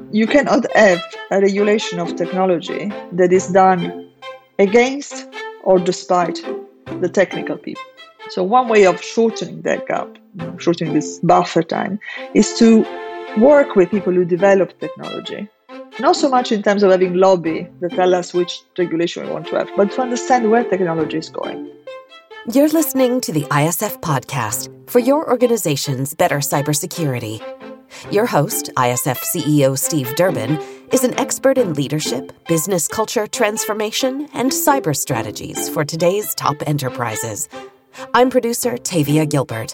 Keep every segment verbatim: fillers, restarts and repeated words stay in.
You cannot have a regulation of technology that is done against or despite the technical people. So one way of shortening that gap, shortening this buffer time, is to work with people who develop technology. Not so much in terms of having lobby that tell us which regulation we want to have, but to understand where technology is going. You're listening to the I S F podcast for your organization's better cybersecurity. Your host, I S F C E O Steve Durbin, is an expert in leadership, business culture transformation, and cyber strategies for today's top enterprises. I'm producer Tavia Gilbert.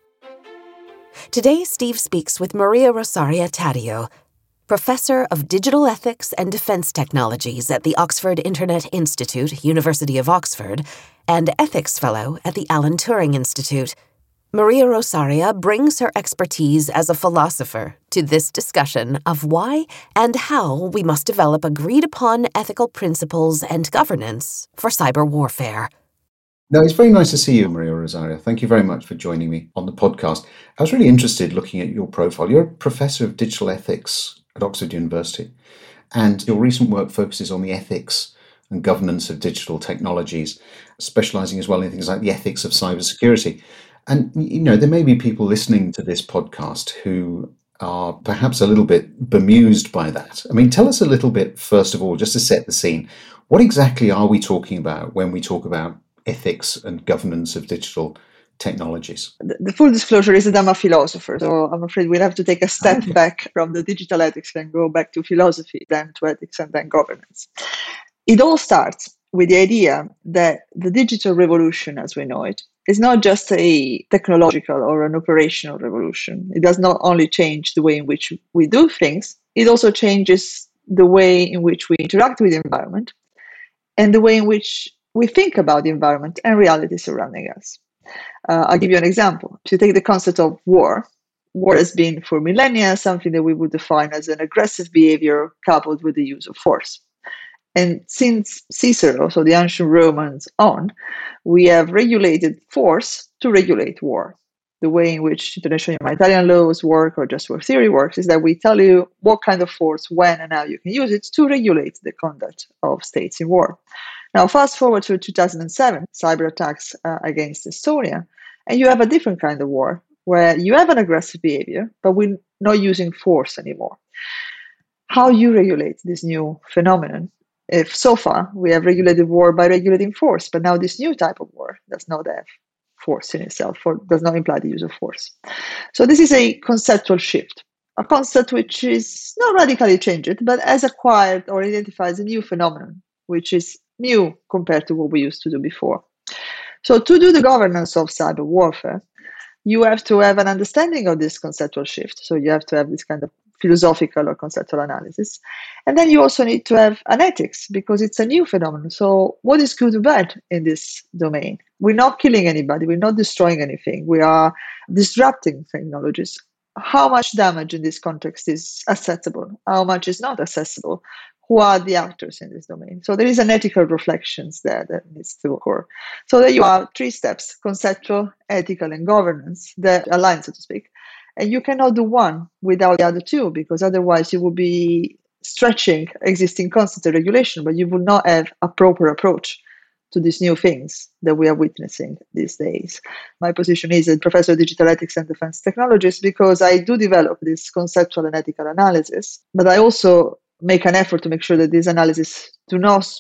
Today, Steve speaks with Maria Rosaria Taddeo, Professor of Digital Ethics and Defense Technologies at the Oxford Internet Institute, University of Oxford, and Ethics Fellow at the Alan Turing Institute. Maria Rosaria brings her expertise as a philosopher to this discussion of why and how we must develop agreed-upon ethical principles and governance for cyber warfare. Now, it's very nice to see you, Maria Rosaria. Thank you very much for joining me on the podcast. I was really interested looking at your profile. You're a professor of digital ethics at Oxford University, and your recent work focuses on the ethics and governance of digital technologies, specializing as well in things like the ethics of cybersecurity. And, you know, there may be people listening to this podcast who are perhaps a little bit bemused by that. I mean, tell us a little bit, first of all, just to set the scene. What exactly are we talking about when we talk about ethics and governance of digital technologies? The, the full disclosure is that I'm a philosopher, so I'm afraid we'll have to take a step okay. back from the digital ethics and go back to philosophy, then to ethics, and then governance. It all starts with the idea that the digital revolution, as we know it, is not just a technological or an operational revolution. It does not only change the way in which we do things, it also changes the way in which we interact with the environment and the way in which we think about the environment and reality surrounding us. Uh, I'll give you an example. If you take the concept of war, war has been for millennia something that we would define as an aggressive behavior coupled with the use of force. And since Cicero, so the ancient Romans on, we have regulated force to regulate war. The way in which international humanitarian laws work or just war theory works is that we tell you what kind of force, when, and how you can use it to regulate the conduct of states in war. Now, fast forward to two thousand seven, cyber attacks uh, against Estonia, and you have a different kind of war where you have an aggressive behavior, but we're not using force anymore. How you regulate this new phenomenon? If so far we have regulated war by regulating force, but now this new type of war does not have force in itself or does not imply the use of force. So this is a conceptual shift, a concept which is not radically changed, but has acquired or identifies a new phenomenon, which is new compared to what we used to do before. So to do the governance of cyber warfare, you have to have an understanding of this conceptual shift. So you have to have this kind of philosophical or conceptual analysis. And then you also need to have an ethics because it's a new phenomenon. So what is good or bad in this domain? We're not killing anybody. We're not destroying anything. We are disrupting technologies. How much damage in this context is accessible? How much is not accessible? Who are the actors in this domain? So there is an ethical reflections there that needs to occur. So there you have three steps: conceptual, ethical, and governance that align, so to speak. And you cannot do one without the other two, because otherwise you will be stretching existing concepts of regulation, but you will not have a proper approach to these new things that we are witnessing these days. My position is a professor of digital ethics and defense technologies because I do develop this conceptual and ethical analysis, but I also make an effort to make sure that these analyses do not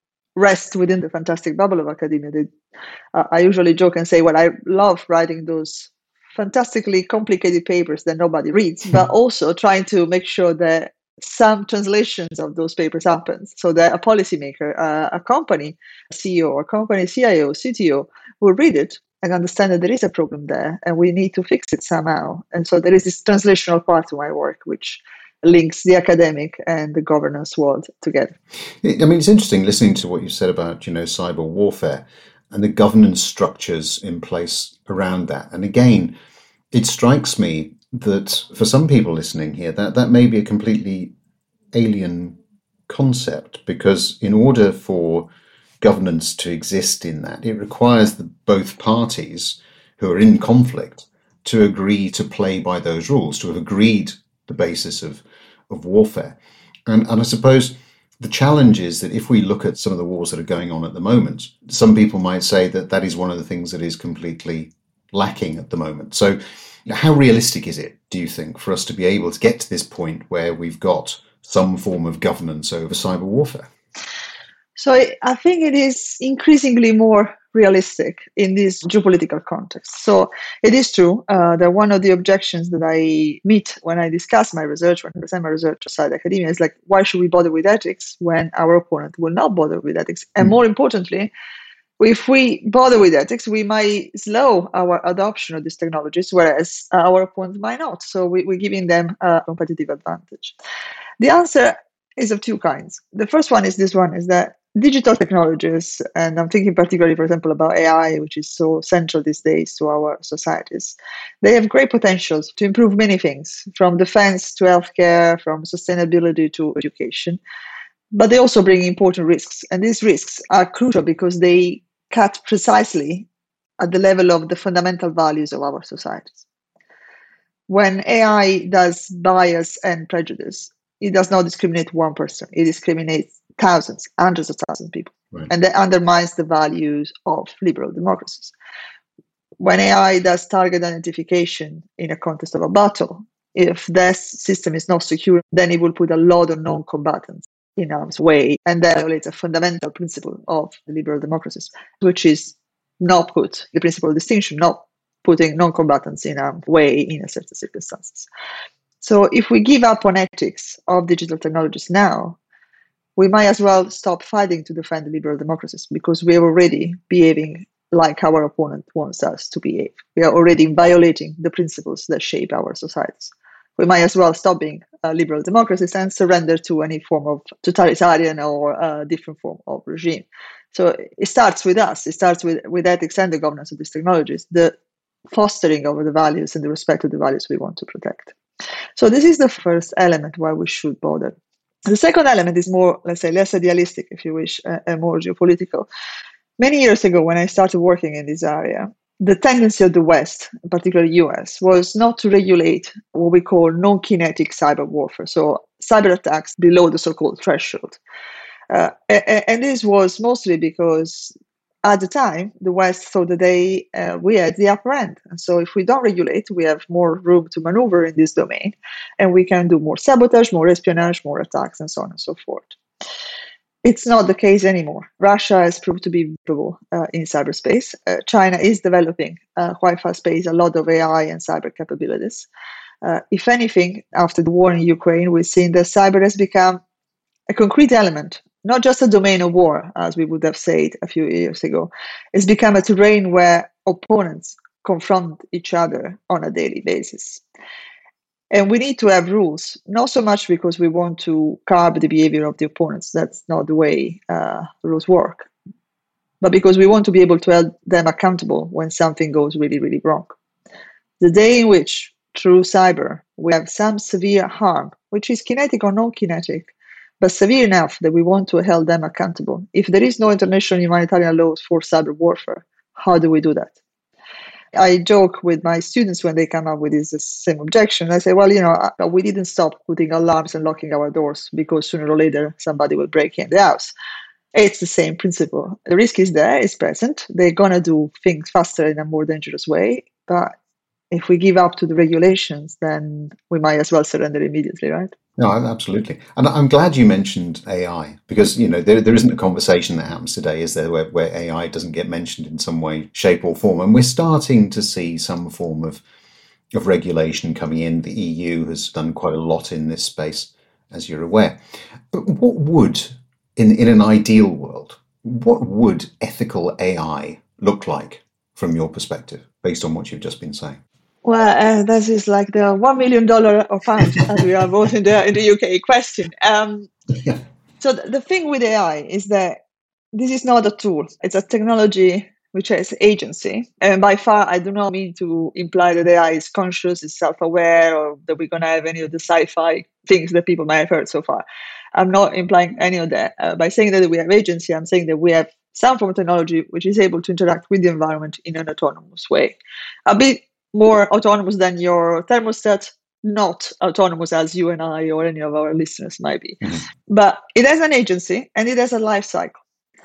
rest within the fantastic bubble of academia. They, uh, I usually joke and say, well, I love writing those fantastically complicated papers that nobody reads, but also trying to make sure that some translations of those papers happens so that a policymaker, uh, a company C E O or company C I O, C T O will read it and understand that there is a problem there and we need to fix it somehow. And so there is this translational part to my work, which links the academic and the governance world together. I mean, it's interesting listening to what you said about, you know, cyber warfare and the governance structures in place around that. And again, it strikes me that for some people listening here, that, that may be a completely alien concept, because in order for governance to exist in that, it requires the, both parties who are in conflict to agree to play by those rules, to have agreed the basis of of warfare. And, and I suppose the challenge is that if we look at some of the wars that are going on at the moment, some people might say that that is one of the things that is completely lacking at the moment. So how realistic is it, do you think, for us to be able to get to this point where we've got some form of governance over cyber warfare? So I think it is increasingly more realistic in this geopolitical context. So it is true uh, that one of the objections that I meet when I discuss my research, when I present my research outside academia, is like, why should we bother with ethics when our opponent will not bother with ethics? And more importantly, if we bother with ethics, we might slow our adoption of these technologies, whereas our opponent might not. So we, we're giving them a competitive advantage. The answer is of two kinds. The first one is this one, is that digital technologies, and I'm thinking particularly, for example, about A I, which is so central these days to our societies, they have great potentials to improve many things, from defense to healthcare, from sustainability to education. But they also bring important risks. And these risks are crucial because they cut precisely at the level of the fundamental values of our societies. When A I does bias and prejudice, it does not discriminate one person. It discriminates thousands, hundreds of thousands of people. Right. And that undermines the values of liberal democracies. When A I does target identification in a context of a battle, if that system is not secure, then it will put a lot of non-combatants in harm's way, and that violates a fundamental principle of the liberal democracies, which is not put the principle of distinction, not putting non-combatants in harm's way in certain circumstances. So if we give up on ethics of digital technologies now, we might as well stop fighting to defend the liberal democracies, because we are already behaving like our opponent wants us to behave. We are already violating the principles that shape our societies. We might as well stop being uh, liberal democracies and surrender to any form of totalitarian or uh, different form of regime. So it starts with us. It starts with, with ethics and the governance of these technologies, the fostering of the values and the respect of the values we want to protect. So this is the first element why we should bother. The second element is more, let's say, less idealistic, if you wish, uh, and more geopolitical. Many years ago, when I started working in this area, the tendency of the West, particularly U S, was not to regulate what we call non-kinetic cyber warfare, so cyber attacks below the so-called threshold. Uh, and, and this was mostly because at the time, the West thought that they uh, we had the upper end. And so if we don't regulate, we have more room to maneuver in this domain, and we can do more sabotage, more espionage, more attacks, and so on and so forth. It's not the case anymore. Russia has proved to be vulnerable uh, in cyberspace. Uh, China is developing uh, quite fast pace, a lot of A I and cyber capabilities. Uh, if anything, after the war in Ukraine, we've seen that cyber has become a concrete element, not just a domain of war, as we would have said a few years ago. It's become a terrain where opponents confront each other on a daily basis. And we need to have rules, not so much because we want to curb the behavior of the opponents. That's not the way uh, rules work. But because we want to be able to hold them accountable when something goes really, really wrong. The day in which, through cyber, we have some severe harm, which is kinetic or non-kinetic, but severe enough that we want to hold them accountable. If there is no international humanitarian laws for cyber warfare, how do we do that? I joke with my students when they come up with this same objection. I say, well, you know, we didn't stop putting alarms and locking our doors because sooner or later somebody will break in the house. It's the same principle. The risk is there, it's present. They're going to do things faster in a more dangerous way. But if we give up to the regulations, then we might as well surrender immediately, right? No, absolutely. And I'm glad you mentioned A I, because, you know, there, there isn't a conversation that happens today, is there, where, where A I doesn't get mentioned in some way, shape or form. And we're starting to see some form of, of regulation coming in. The E U has done quite a lot in this space, as you're aware. But what would, in, in an ideal world, what would ethical A I look like from your perspective, based on what you've just been saying? Well, uh, this is like the one million dollars or pound, as we are both in the, in the U K question. Um, yeah. So the, the thing with A I is that this is not a tool. It's a technology which has agency. And by far, I do not mean to imply that A I is conscious, is self-aware, or that we're going to have any of the sci-fi things that people might have heard so far. I'm not implying any of that. Uh, by saying that we have agency, I'm saying that we have some form of technology which is able to interact with the environment in an autonomous way. A bit more autonomous than your thermostat, not autonomous as you and I or any of our listeners might be. Mm-hmm. But it has an agency and it has a life cycle.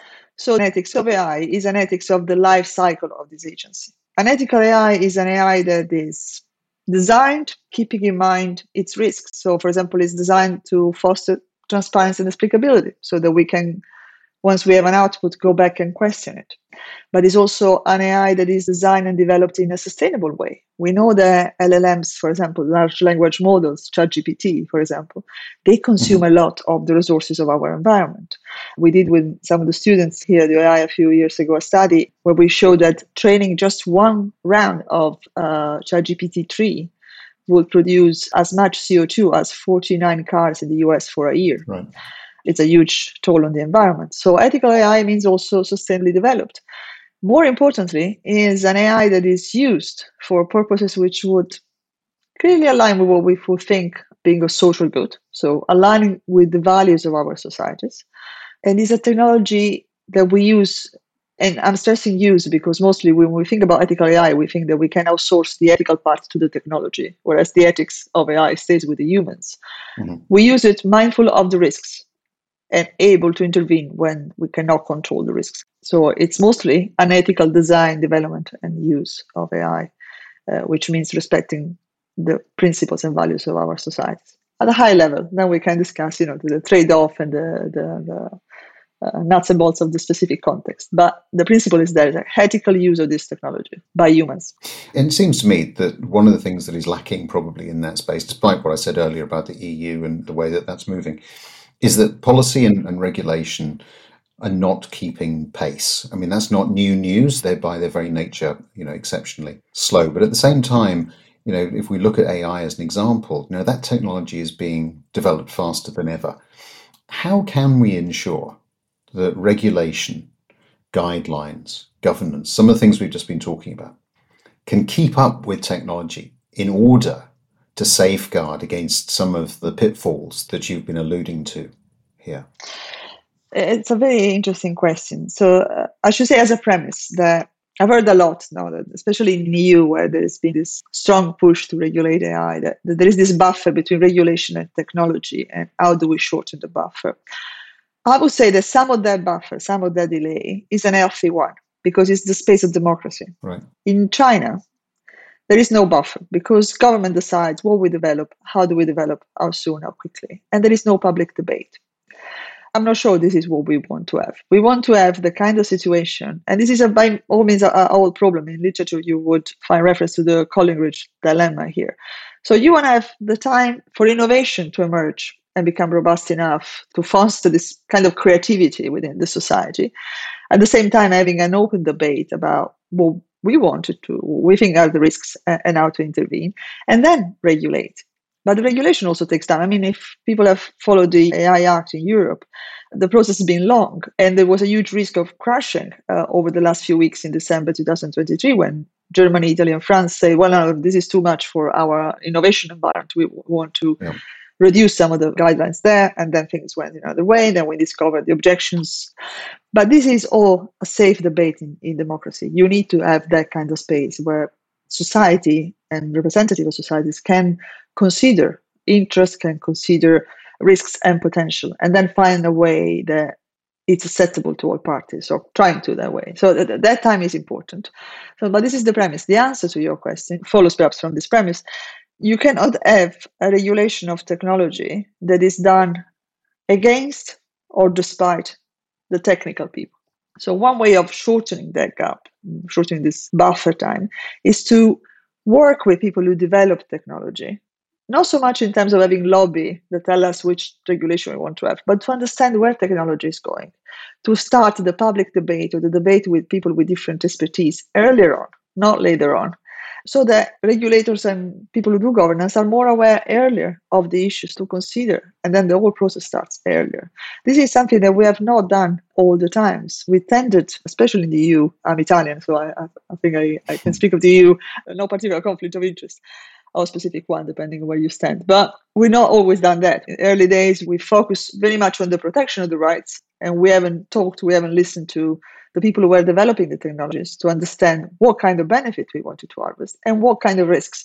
So an ethics of A I is an ethics of the life cycle of this agency. An ethical A I is an A I that is designed keeping in mind its risks. So, for example, it's designed to foster transparency and explicability so that we can, once we have an output, go back and question it. But it's also an A I that is designed and developed in a sustainable way. We know that L L Ms, for example, large language models, ChatGPT, for example, they consume mm-hmm. a lot of the resources of our environment. We did with some of the students here at the U I a few years ago a study where we showed that training just one round of uh, ChatGPT three would produce as much C O two as forty-nine cars in the U S for a year. Right. It's a huge toll on the environment. So ethical A I means also sustainably developed. More importantly, is an A I that is used for purposes which would clearly align with what we would think being a social good. So aligning with the values of our societies. And is a technology that we use, and I'm stressing use because mostly when we think about ethical A I, we think that we can outsource the ethical part to the technology, whereas the ethics of A I stays with the humans. Mm-hmm. We use it mindful of the risks and able to intervene when we cannot control the risks. So it's mostly an ethical design, development, and use of A I, uh, which means respecting the principles and values of our societies. At a high level, then we can discuss, you know, the trade-off and the, the, the uh, nuts and bolts of the specific context. But the principle is there is an ethical use of this technology by humans. And it seems to me that one of the things that is lacking probably in that space, despite what I said earlier about the E U and the way that that's moving, is that policy and, and regulation are not keeping pace. I mean, that's not new news. They're by their very nature, you know, exceptionally slow. But at the same time, you know, if we look at A I as an example, you know, that technology is being developed faster than ever. How can we ensure that regulation, guidelines, governance, some of the things we've just been talking about, can keep up with technology in order to safeguard against some of the pitfalls that you've been alluding to here? It's a very interesting question. So uh, I should say as a premise that I've heard a lot now, that especially in the E U, where there's been this strong push to regulate A I, that, that there is this buffer between regulation and technology, and how do we shorten the buffer? I would say that some of that buffer, some of that delay is an healthy one, because it's the space of democracy. Right. In China, there is no buffer because government decides what we develop, how do we develop, how soon, how quickly, and there is no public debate. I'm not sure this is what we want to have. We want to have the kind of situation, and this is a, by all means an old problem. In literature, you would find reference to the Coleridge dilemma here. So you want to have the time for innovation to emerge and become robust enough to foster this kind of creativity within the society. At the same time, having an open debate about what we wanted to, we think are the risks and how to intervene, and then regulate. But the regulation also takes time. I mean, if people have followed the A I Act in Europe, the process has been long, and there was a huge risk of crashing uh, over the last few weeks in December twenty twenty-three when Germany, Italy, and France say, well, no, this is too much for our innovation environment. We want to yeah. reduce some of the guidelines there, and then things went another way. Then we discovered the objections. But this is all a safe debate in, in democracy. You need to have that kind of space where society and representative of societies can consider interest, can consider risks and potential, and then find a way that it's acceptable to all parties, or trying to that way. So th- that time is important. So, but this is the premise. The answer to your question follows perhaps from this premise. You cannot have a regulation of technology that is done against or despite the technical people. So one way of shortening that gap, shortening this buffer time, is to work with people who develop technology, not so much in terms of having lobby that tell us which regulation we want to have, but to understand where technology is going, to start the public debate or the debate with people with different expertise earlier on, not later on, so that regulators and people who do governance are more aware earlier of the issues to consider, and then the whole process starts earlier. This is something that we have not done all the times. We tended, especially in the E U, I'm Italian, so I, I think I, I can speak of the E U, no particular conflict of interest, or specific one, depending on where you stand. But we've not always done that. In early days, we focused very much on the protection of the rights, and we haven't talked, we haven't listened to the people who were developing the technologies to understand what kind of benefit we wanted to harvest and what kind of risks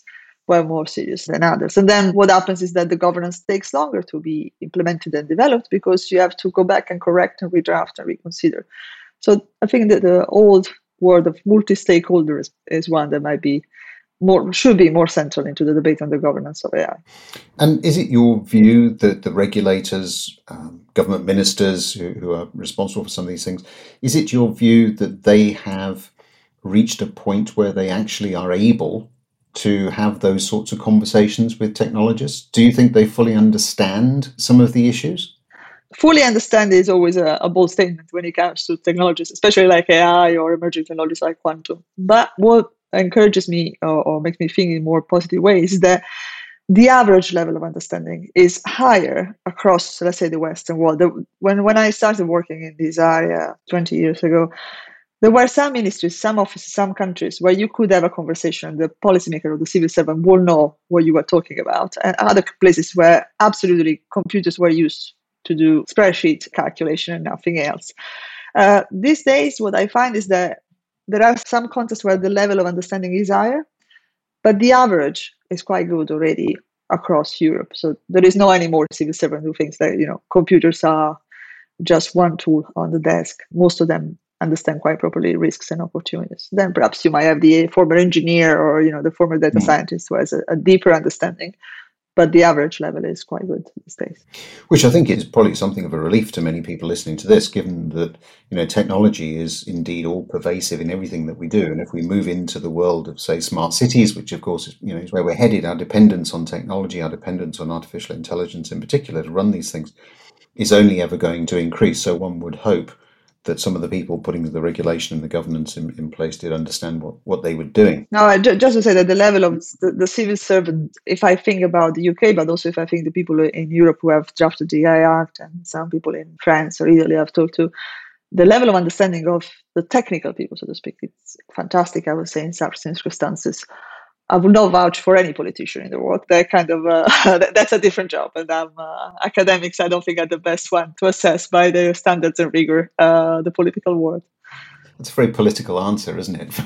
were more serious than others. And then what happens is that the governance takes longer to be implemented and developed because you have to go back and correct and redraft and reconsider. So I think that the old word of multi-stakeholders is one that might be more should be more central into the debate on the governance of A I. And is it your view that the regulators, um, government ministers who, who are responsible for some of these things, is it your view that they have reached a point where they actually are able to have those sorts of conversations with technologists? Do you think they fully understand some of the issues? Fully understand is always a, a bold statement when it comes to technologies, especially like A I or emerging technologies like quantum. But what encourages me or, or makes me think in more positive ways is that the average level of understanding is higher across, let's say, the Western world. The, when, when I started working in this area twenty years ago, there were some ministries, some offices, some countries where you could have a conversation. The policymaker or the civil servant will know what you were talking about. And other places where absolutely computers were used to do spreadsheet calculation and nothing else. Uh, these days, what I find is that there are some contexts where the level of understanding is higher, but the average is quite good already across Europe. So there is no anymore civil servant who thinks that, you know, computers are just one tool on the desk. Most of them understand quite properly risks and opportunities. Then perhaps you might have the former engineer or, you know, the former data mm. scientist who has a, a deeper understanding. But the average level is quite good these days. Which I think is probably something of a relief to many people listening to this, given that, you know, technology is indeed all pervasive in everything that we do. And if we move into the world of, say, smart cities, which of course is, you know, is where we're headed, our dependence on technology, our dependence on artificial intelligence in particular to run these things is only ever going to increase. So one would hope that some of the people putting the regulation and the governance in, in place did understand what, what they were doing. No, just to say that the level of the, the civil servant, if I think about the U K, but also if I think the people in Europe who have drafted the A I Act and some people in France or Italy I've talked to, the level of understanding of the technical people, so to speak, it's fantastic, I would say, in some circumstances. I would not vouch for any politician in the world. That kind of uh, that's a different job, and I'm uh, academics. I don't think are the best one to assess by their standards and rigor uh, the political world. That's a very political answer, isn't it?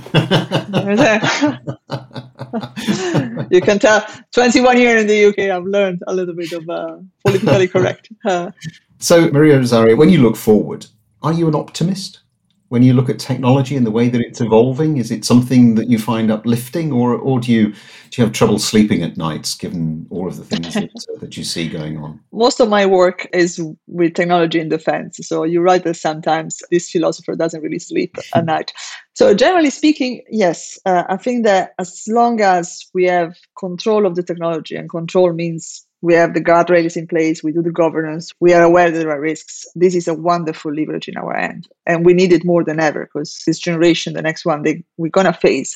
You can tell. twenty-one years in the U K, I've learned a little bit of uh, politically correct. Uh, so, Maria Rosaria, when you look forward, are you an optimist? When you look at technology and the way that it's evolving, is it something that you find uplifting, or or do you do you have trouble sleeping at nights given all of the things that, uh, that you see going on? Most of my work is with technology in defense. So you're right that sometimes this philosopher doesn't really sleep at night. So generally speaking, yes, uh, I think that as long as we have control of the technology, and control means we have the guardrails in place, we do the governance, we are aware that there are risks. This is a wonderful leverage in our hand. And we need it more than ever because this generation, the next one, they, we're going to face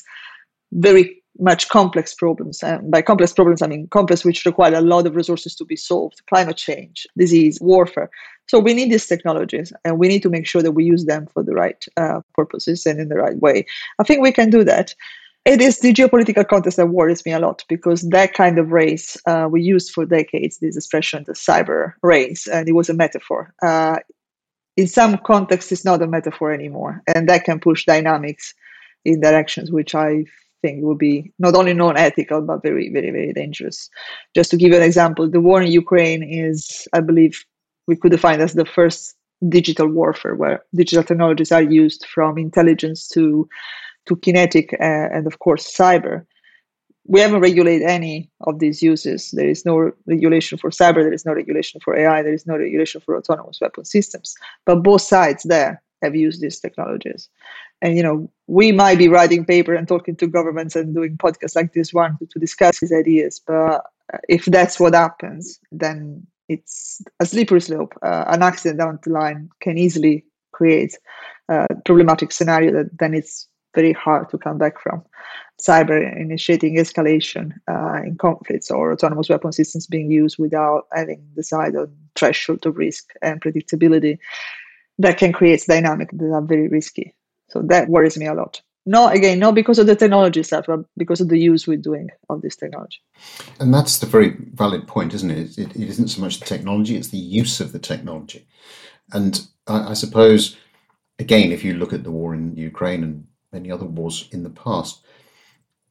very much complex problems. And by complex problems, I mean complex which require a lot of resources to be solved, climate change, disease, warfare. So we need these technologies and we need to make sure that we use them for the right uh, purposes and in the right way. I think we can do that. It is the geopolitical context that worries me a lot because that kind of race, uh, we used for decades this expression, the cyber race, and it was a metaphor. Uh, in some contexts, it's not a metaphor anymore, and that can push dynamics in directions which I think would be not only non-ethical, but very, very, very dangerous. Just to give you an example, the war in Ukraine is, I believe, we could define as the first digital warfare, where digital technologies are used from intelligence to to kinetic uh, and, of course, cyber. We haven't regulated any of these uses. There is no regulation for cyber. There is no regulation for A I. There is no regulation for autonomous weapon systems. But both sides there have used these technologies. And, you know, we might be writing paper and talking to governments and doing podcasts like this one to, to discuss these ideas. But if that's what happens, then it's a slippery slope. Uh, an accident down the line can easily create a problematic scenario that then it's very hard to come back from. Cyber initiating escalation uh, in conflicts or autonomous weapon systems being used without having decided on threshold of risk and predictability, that can create dynamics that are very risky. So that worries me a lot. No, again, not because of the technology itself, but because of the use we're doing of this technology. And that's the very valid point, isn't it? It, it isn't so much the technology, it's the use of the technology. And I, I suppose, again, if you look at the war in Ukraine and many other wars in the past,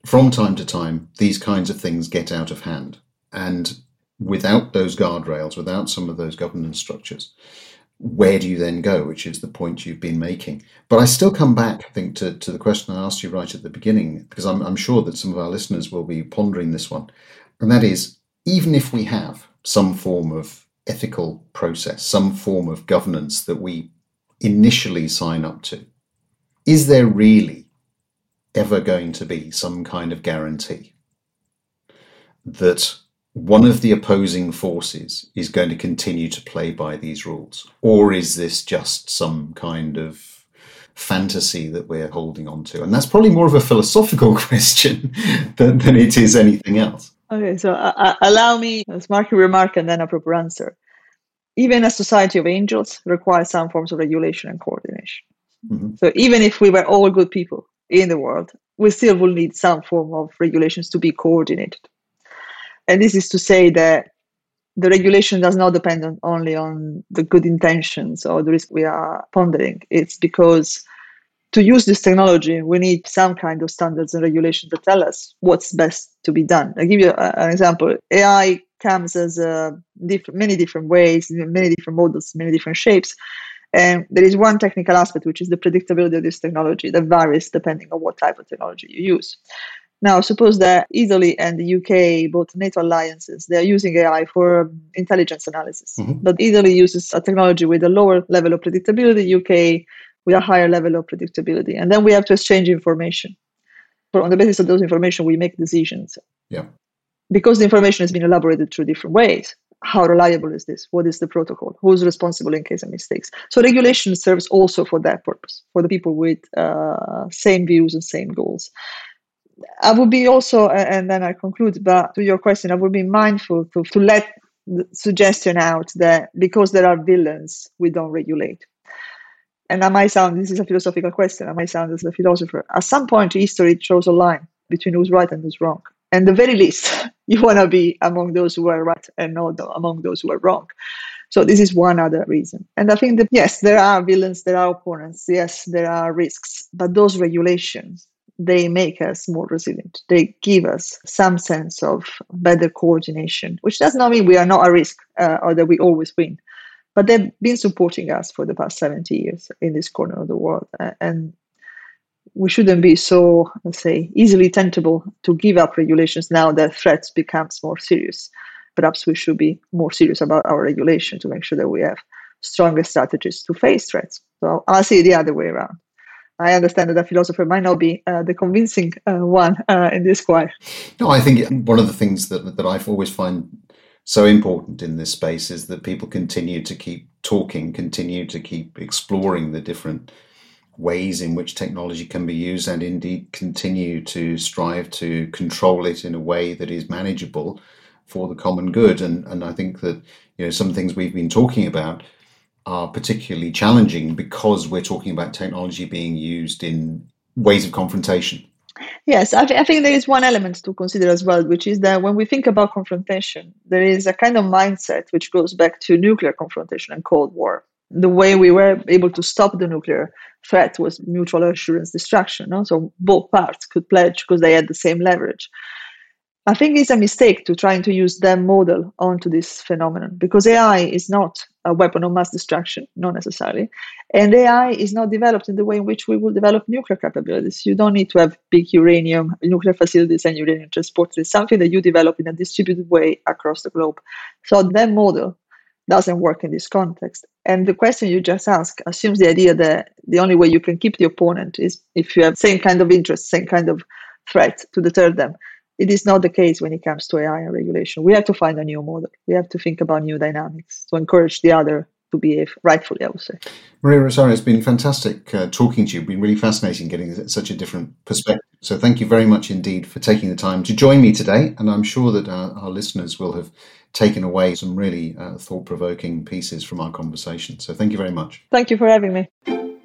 from time to time, these kinds of things get out of hand. And without those guardrails, without some of those governance structures, where do you then go, which is the point you've been making. But I still come back, I think, to, to the question I asked you right at the beginning, because I'm, I'm sure that some of our listeners will be pondering this one. And that is, even if we have some form of ethical process, some form of governance that we initially sign up to, is there really ever going to be some kind of guarantee that one of the opposing forces is going to continue to play by these rules? Or is this just some kind of fantasy that we're holding on to? And that's probably more of a philosophical question than, than it is anything else. Okay, so uh, allow me a smarky remark and then a proper answer. Even a society of angels requires some forms of regulation and coordination. Mm-hmm. So even if we were all good people in the world, we still will need some form of regulations to be coordinated. And this is to say that the regulation does not depend on, only on the good intentions or the risk we are pondering. It's because to use this technology, we need some kind of standards and regulations that tell us what's best to be done. I'll give you a, an example. A I comes as a diff- many different ways, many different models, many different shapes. And there is one technical aspect, which is the predictability of this technology that varies depending on what type of technology you use. Now, suppose that Italy and the U K, both NATO alliances, they're using A I for intelligence analysis. Mm-hmm. But Italy uses a technology with a lower level of predictability, U K with a higher level of predictability. And then we have to exchange information. So on the basis of those information, we make decisions. Yeah. Because the information has been elaborated through different ways. How reliable is this? What is the protocol? Who's responsible in case of mistakes? So regulation serves also for that purpose, for the people with uh, same views and same goals. I would be also, and then I conclude, but to your question, I would be mindful to, to let the suggestion out that because there are villains, we don't regulate. And I might sound, this is a philosophical question, I might sound as a philosopher. At some point, history shows a line between who's right and who's wrong. And the very least, you want to be among those who are right and not among those who are wrong. So this is one other reason. And I think that, yes, there are villains, there are opponents, yes, there are risks, but those regulations, they make us more resilient. They give us some sense of better coordination, which does not mean we are not a risk uh, or that we always win. But they've been supporting us for the past seventy years in this corner of the world. Uh, and we shouldn't be so, let's say, easily tentable to give up regulations now that threats becomes more serious. Perhaps we should be more serious about our regulation to make sure that we have stronger strategies to face threats. So I'll say the other way around. I understand that a philosopher might not be uh, the convincing uh, one uh, in this choir. No, I think one of the things that that I've always find so important in this space is that people continue to keep talking, continue to keep exploring the different ways in which technology can be used, and indeed continue to strive to control it in a way that is manageable for the common good. And and I think that, you know, some things we've been talking about are particularly challenging because we're talking about technology being used in ways of confrontation. Yes, I, th- I think there is one element to consider as well, which is that when we think about confrontation, there is a kind of mindset which goes back to nuclear confrontation and Cold War. The way we were able to stop the nuclear threat was mutual assurance destruction. No? So both parts could pledge because they had the same leverage. I think it's a mistake to trying to use that model onto this phenomenon, because A I is not a weapon of mass destruction, not necessarily. And A I is not developed in the way in which we will develop nuclear capabilities. You don't need to have big uranium, nuclear facilities and uranium transport. It's something that you develop in a distributed way across the globe. So that model doesn't work in this context. And the question you just asked assumes the idea that the only way you can keep the opponent is if you have same kind of interest, same kind of threat to deter them. It is not the case when it comes to A I and regulation. We have to find a new model. We have to think about new dynamics to encourage the other to behave rightfully, I would say. Maria Rosario, it's been fantastic uh, talking to you. It's been really fascinating getting such a different perspective. So thank you very much indeed for taking the time to join me today. And I'm sure that our, our listeners will have taken away some really uh, thought-provoking pieces from our conversation. So thank you very much. Thank you for having me.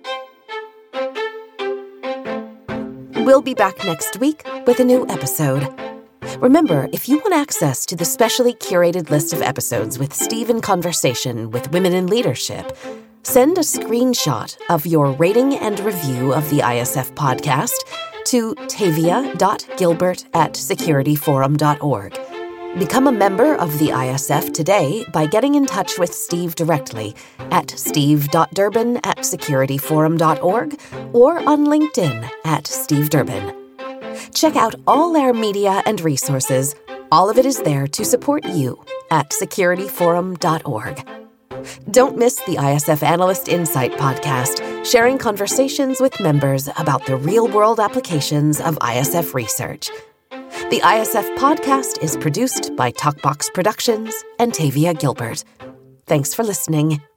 We'll be back next week with a new episode. Remember, if you want access to the specially curated list of episodes with Steve in conversation with women in leadership, Send a screenshot of your rating and review of the I S F podcast to tavia.gilbert at securityforum dot org. Become a member of the I S F today by getting in touch with Steve directly at steve.durbin at securityforum dot org or on LinkedIn at Steve Durbin. Check out all our media and resources. All of it is there to support you at securityforum dot org. Don't miss the I S F Analyst Insight podcast, sharing conversations with members about the real-world applications of I S F research. The I S F podcast is produced by Talkbox Productions and Tavia Gilbert. Thanks for listening.